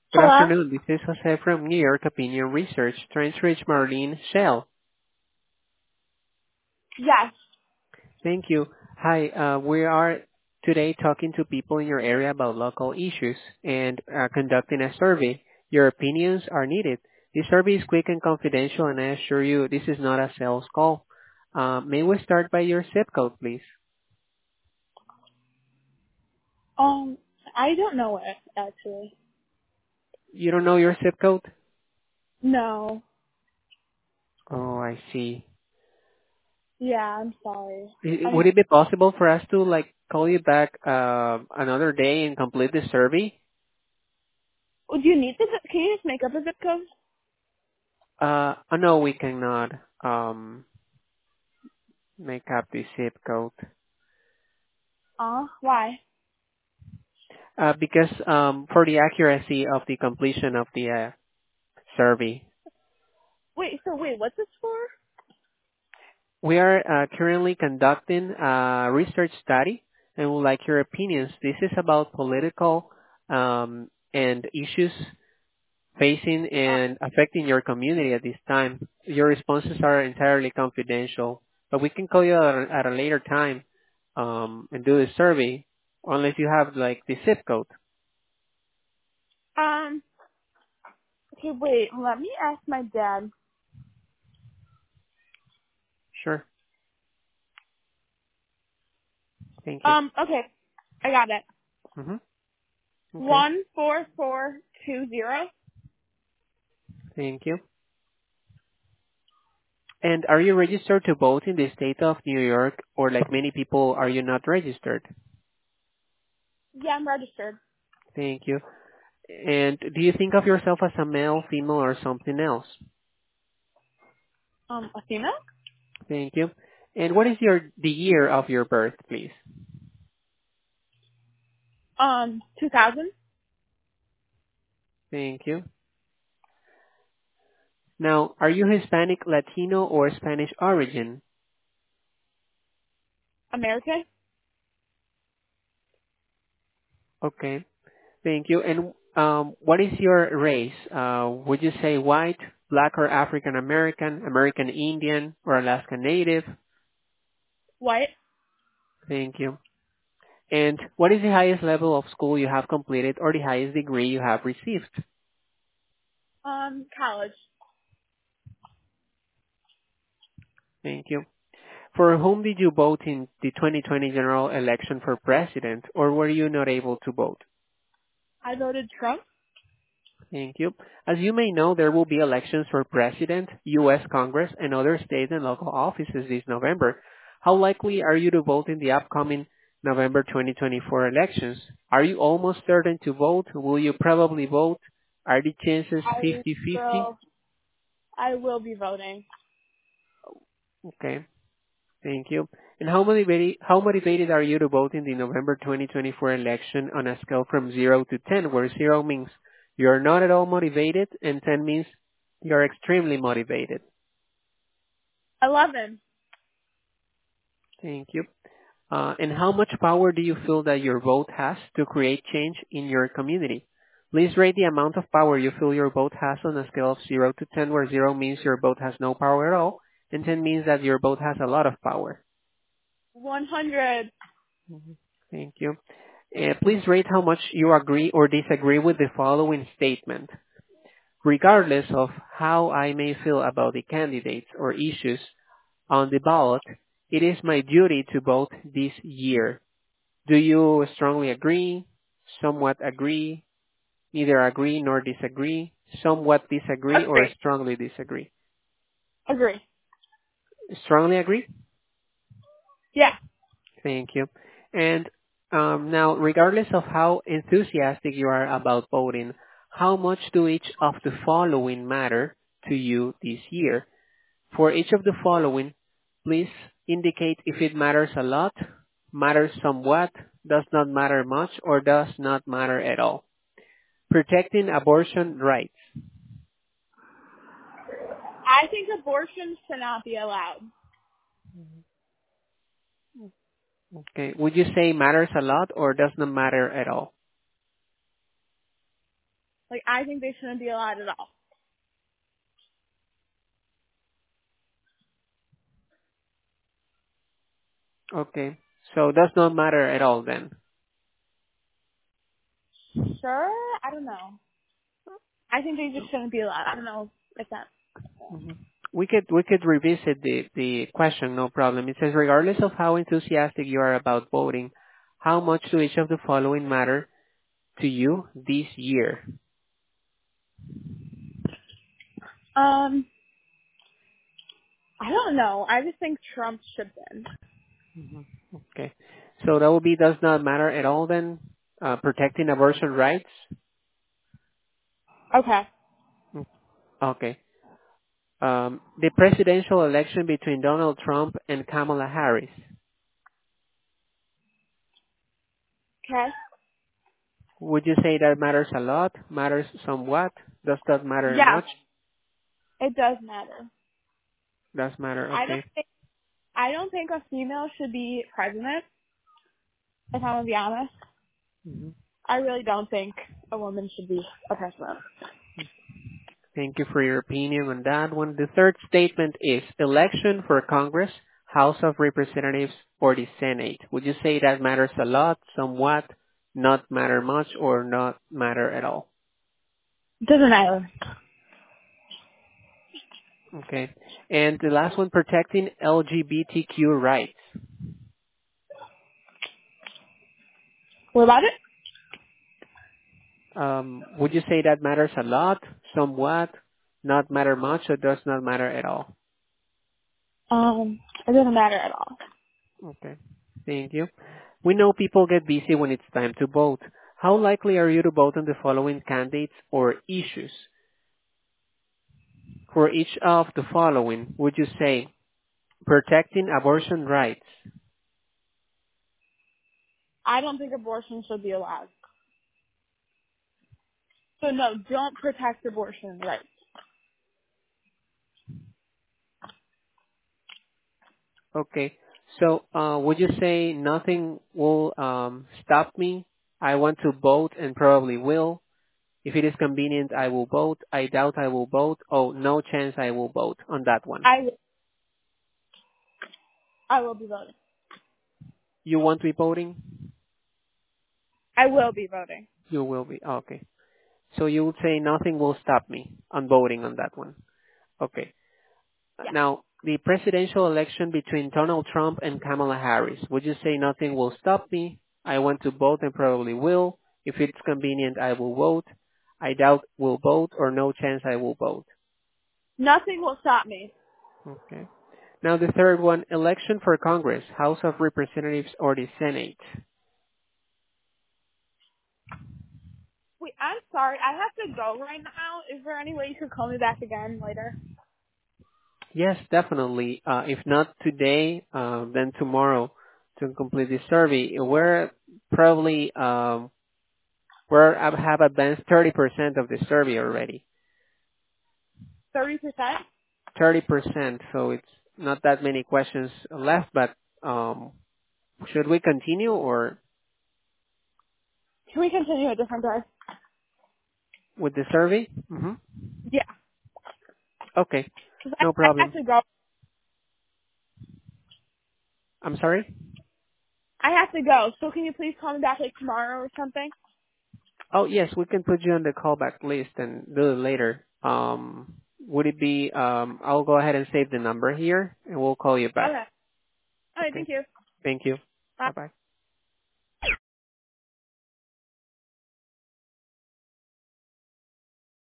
Good Hello? afternoon. This is Jose from New York Opinion Research, trying to reach Marlene Shell. Yes. Thank you. Hi, we are today talking to people in your area about local issues and conducting a survey. Your opinions are needed. This survey is quick and confidential, and I assure you this is not a sales call. May we start by your zip code, please? I don't know it, actually. You don't know your zip code? No. Oh, I see. Yeah, I'm sorry. Would it be possible for us to call you back another day and complete the survey? Do you need the zip? Can you just make up a zip code? No, we cannot make up the zip code. Why? Because for the accuracy of the completion of the survey, Wait, what's this for? we are currently conducting a research study and would like your opinions. This is about political and issues facing and affecting your community at this time. Your responses are entirely confidential, but we can call you at a later time and do the survey unless you have the zip code. Um, okay, wait, let me ask my dad. Sure. Thank you. Okay, I got it. Mm-hmm. Okay. 14420. Thank you. And are you registered to vote in the state of New York, or like many people, are you not registered? Yeah, I'm registered. Thank you. And do you think of yourself as a male, female, or something else? A female? Thank you. And what is the year of your birth, please? 2000? Thank you. Now, are you Hispanic, Latino, or Spanish origin? American? Okay. Thank you. And what is your race? Would you say white, black, or African American, American Indian, or Alaska Native? White? Thank you. And what is the highest level of school you have completed or the highest degree you have received? College. Thank you. For whom did you vote in the 2020 general election for president, or were you not able to vote? I voted Trump. Thank you. As you may know, there will be elections for president, U.S. Congress, and other state and local offices this November. How likely are you to vote in the upcoming November 2024 elections? Are you almost certain to vote? Will you probably vote? Are the chances I 50-50? will, I will be voting. Okay, thank you. And how motivated are you to vote in the November 2024 election on a scale from 0 to 10, where 0 means you're not at all motivated and 10 means you're extremely motivated? 11. Thank you. And how much power do you feel that your vote has to create change in your community? Please rate the amount of power you feel your vote has on a scale of 0 to 10, where 0 means your vote has no power at all, and 10 means that your vote has a lot of power. 100. Mhm. Thank you. Please rate how much you agree or disagree with the following statement. Regardless of how I may feel about the candidates or issues on the ballot, it is my duty to vote this year. Do you strongly agree, somewhat agree, neither agree nor disagree, somewhat disagree, or Agree. strongly disagree? Agree. Strongly agree? Yeah. Thank you. And now, regardless of how enthusiastic you are about voting, how much do each of the following matter to you this year? For each of the following, please indicate if it matters a lot, matters somewhat, does not matter much, or does not matter at all. Protecting abortion rights. I think abortion should not be allowed. Okay. Would you say matters a lot or does not matter at all? Like, I think they shouldn't be allowed at all. Okay. So does not matter at all then. Sure? I don't know. I think they just shouldn't be allowed. I don't know if that. Mhm. We could revisit the question, no problem. It says, regardless of how enthusiastic you are about voting, how much do each of the following matter to you this year? I don't know. I just think Trump should win. Mhm. Okay. So that will be does not matter at all then? Protecting abortion rights? Okay. Mm, okay. The presidential election between Donald Trump and Kamala Harris. Okay. Would you say that matters a lot? Matters somewhat? Does that matter Yeah, much? it does matter. Does matter, I don't okay. think I don't think a female should be president. If I'm gonna be honest, Mhm. I really don't think a woman should be a president. Thank you for your opinion on that one. The third statement is election for Congress, House of Representatives, or the Senate. Would you say that matters a lot, somewhat, not matter much, or not matter at all? Doesn't matter. Okay. And the last one, protecting LGBTQ rights. What about it? Would you say that matters a lot, somewhat, not matter much, or does not matter at all? It doesn't matter at all. Okay. Thank you. We know people get busy when it's time to vote. How likely are you to vote on the following candidates or issues? For each of the following, would you say protecting abortion rights? I don't think abortion should be allowed. So no, don't protect abortion rights. Okay. So, would you say nothing will stop me? I want to vote and probably will. If it is convenient, I will vote. I doubt I will vote. Oh, no chance I will vote on that one. I will be voting. You want to be voting? I will be voting. You will be. Okay. So you would say nothing will stop me on voting on that one. Okay. Yeah. Now, the presidential election between Donald Trump and Kamala Harris. Would you say nothing will stop me? I want to vote and probably will. If it's convenient, I will vote. I doubt will vote or no chance I will vote. Nothing will stop me. Okay. Now the third one, election for Congress, House of Representatives or the Senate. Wait, I'm sorry. I have to go right now. Is there any way you could call me back again later? Yes, definitely. If not today, then tomorrow to complete the survey. We're probably I have advanced 30% of the survey already. 30%? 30%, so it's not that many questions left. But should we continue or Can we continue a different day? with the survey? Mm-hmm. Yeah. Okay, Because no I have problem. to go. I'm sorry. I have to go. So can you please call me back like tomorrow or something? Oh, yes, we can put you on the callback list and do it later. Would it be, I'll go ahead and save the number here and we'll call you back. Okay. All right. Okay. Thank you. Thank you. Bye. Bye-bye.